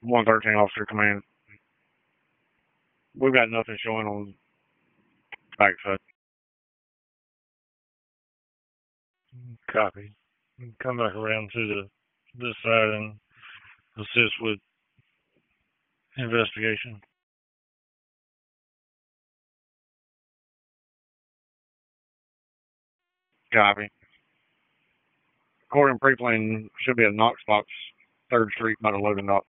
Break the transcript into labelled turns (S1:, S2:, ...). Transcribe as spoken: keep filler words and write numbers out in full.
S1: one thirteen Officer Command. We've got nothing showing on backside.
S2: Copy. Come back around to the this side and assist with investigation.
S1: Copy. According to pre-plan, should be a Knox box, third Street by the loading dock.